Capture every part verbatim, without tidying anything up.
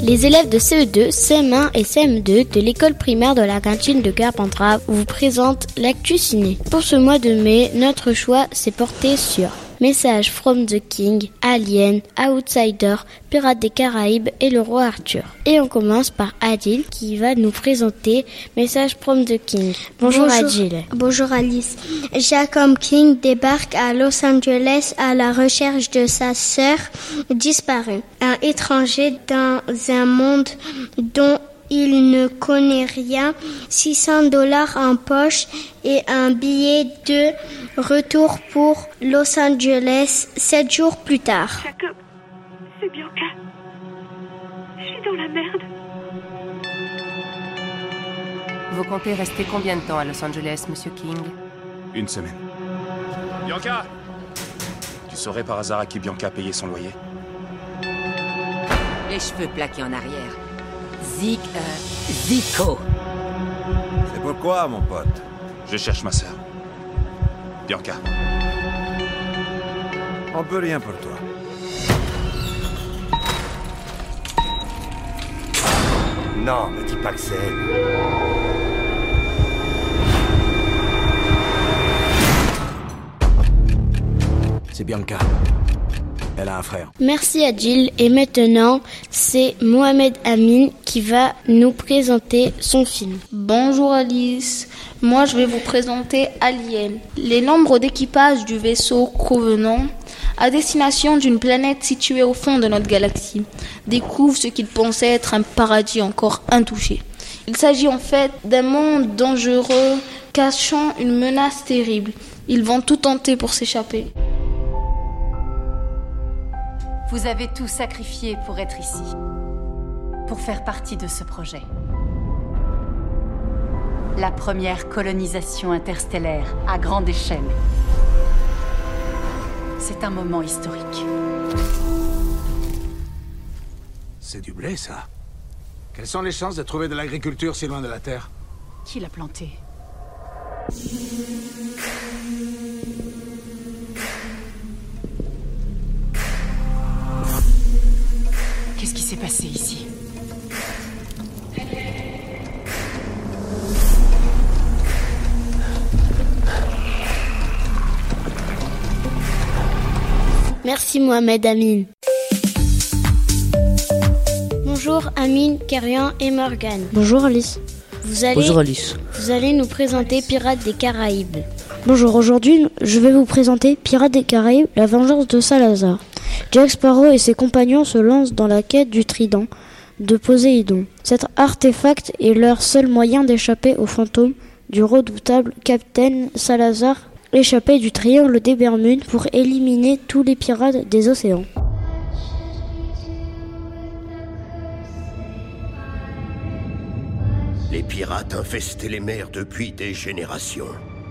Les élèves de C E deux, C M un et C M deux de l'école primaire de la cantine de Carpentras vous présentent l'actu ciné. Pour ce mois de mai, notre choix s'est porté sur Message from the King, Alien, Outsider, Pirates des Caraïbes et Le Roi Arthur. Et on commence par Adil qui va nous présenter Message from the King. Bonjour, Bonjour Adil. Bonjour Alice. Jacob King débarque à Los Angeles à la recherche de sa sœur disparue. Un étranger dans un monde dont il ne connaît rien, six cents dollars en poche et un billet de retour pour Los Angeles sept jours plus tard. Jacob, c'est Bianca. Je suis dans la merde. Vous comptez rester combien de temps à Los Angeles, Monsieur King? Une semaine. Bianca! Tu saurais par hasard à qui Bianca a payé son loyer? Les cheveux plaqués en arrière. Zik... Euh, Zico. C'est pourquoi, mon pote? Je cherche ma sœur. Bianca. On peut rien pour toi. Non, me dis pas que c'est elle. C'est Bianca. Elle a un frère. Merci Adil. Et maintenant, c'est Mohamed Amin qui va nous présenter son film. Bonjour Alice. Moi, je vais vous présenter Alien. Les membres d'équipage du vaisseau Covenant, à destination d'une planète située au fond de notre galaxie, découvrent ce qu'ils pensaient être un paradis encore intouché. Il s'agit en fait d'un monde dangereux, cachant une menace terrible. Ils vont tout tenter pour s'échapper. Vous avez tout sacrifié pour être ici, pour faire partie de ce projet. La première colonisation interstellaire à grande échelle. C'est un moment historique. C'est du blé, ça. Quelles sont les chances de trouver de l'agriculture si loin de la Terre? Qui l'a planté? Qu'est-ce qui s'est passé ici? Merci Mohamed Amin. Bonjour Amin, Kerian et Morgan. Bonjour Alice. Vous allez, Bonjour Alice. Vous allez nous présenter Pirates des Caraïbes. Bonjour, aujourd'hui je vais vous présenter Pirates des Caraïbes, la vengeance de Salazar. Jack Sparrow et ses compagnons se lancent dans la quête du trident de Poséidon. Cet artefact est leur seul moyen d'échapper aux fantômes du redoutable Capitaine Salazar, échappé du triangle des Bermudes pour éliminer tous les pirates des océans. Les pirates infestaient les mers depuis des générations.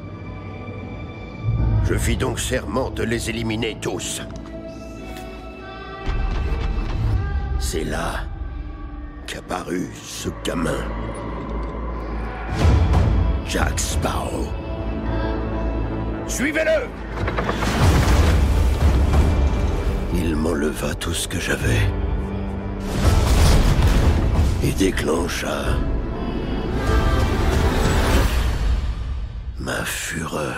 Je fis donc serment de les éliminer tous. C'est là qu'apparut ce gamin. Jack Sparrow. Suivez-le! Il m'enleva tout ce que j'avais. Et déclencha ma fureur.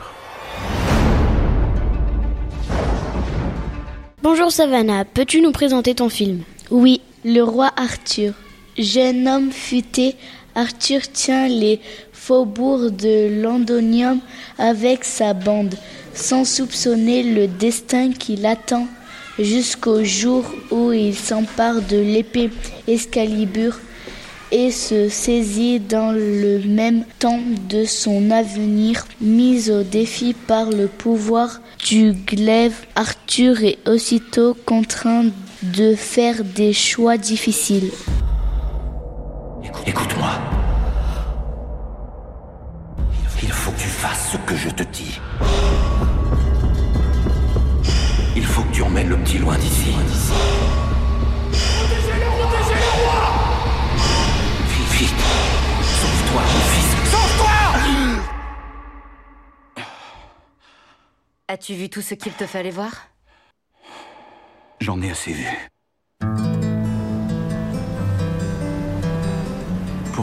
Bonjour Savannah, peux-tu nous présenter ton film? Oui, Le Roi Arthur. Jeune homme futé, Arthur tient les faubourgs de Londonium avec sa bande, sans soupçonner le destin qui l'attend, jusqu'au jour où il s'empare de l'épée Excalibur et se saisit dans le même temps de son avenir, mis au défi par le pouvoir du glaive. Arthur est aussitôt contraint de faire des choix difficiles. Écoute-moi. Il faut que tu fasses ce que je te dis. Il faut que tu emmènes le petit loin d'ici. Protégez-le, protégez le roi! Vite, vite. Sauve-toi, mon fils. Sauve-toi! As-tu vu tout ce qu'il te fallait voir? J'en ai assez vu.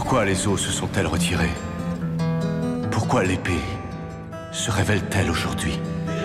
Pourquoi les eaux se sont-elles retirées? Pourquoi l'épée se révèle-t-elle aujourd'hui?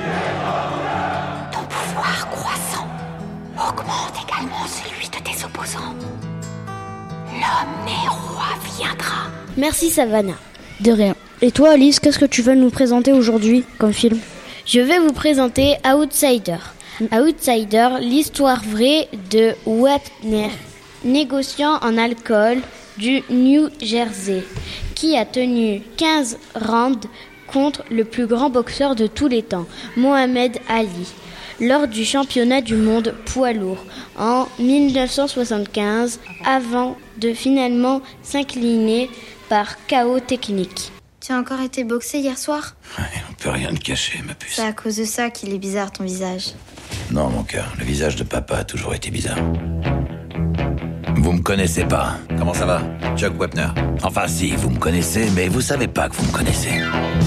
Ton pouvoir croissant augmente également celui de tes opposants. L'homme né roi viendra. Merci Savannah. De rien. Et toi Alice, qu'est-ce que tu vas nous présenter aujourd'hui comme film? Je vais vous présenter Outsider. Outsider, l'histoire vraie de Wapner, négociant en alcool du New Jersey, qui a tenu quinze rounds contre le plus grand boxeur de tous les temps, Mohamed Ali, lors du championnat du monde poids lourd en dix-neuf cent soixante-quinze, avant de finalement s'incliner par K O technique. Tu as encore été boxé hier soir? Ouais, on peut rien te cacher, ma puce. C'est à cause de ça qu'il est bizarre ton visage. Non, mon cœur, le visage de papa a toujours été bizarre. Vous me connaissez pas. Comment ça va, Chuck Wepner? Enfin si, vous me connaissez, mais vous savez pas que vous me connaissez.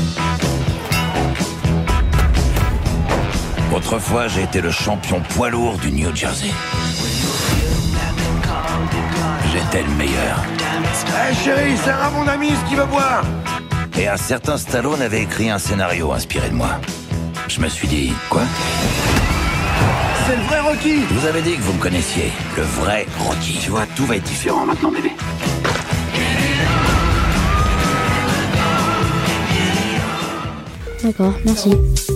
Autrefois, j'ai été le champion poids lourd du New Jersey. J'étais le meilleur. Hé hey, chérie, Sarah, mon ami, ce qu'il veut boire. Et un certain Stallone avait écrit un scénario inspiré de moi. Je me suis dit, quoi? C'est le vrai Rocky. Vous avez dit que vous me connaissiez, le vrai Rocky. Tu vois, tout va être différent maintenant, bébé. D'accord, merci.